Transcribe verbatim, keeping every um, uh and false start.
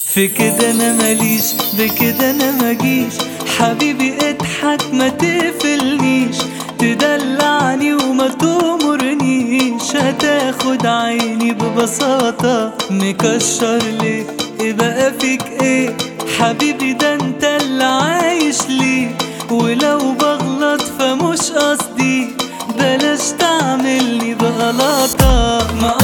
في كده انا ماليش، بكده انا مجيش. حبيبي اضحك ما تقفلنيش، تدلعني وما تأمرنيش. هتاخد عيني ببساطة، مكشر ليه؟ ايه بقى فيك ايه حبيبي؟ ده انت اللي عايش ليه. ولو بغلط فمش قصدي، بلاش تعملني بغلطة. ما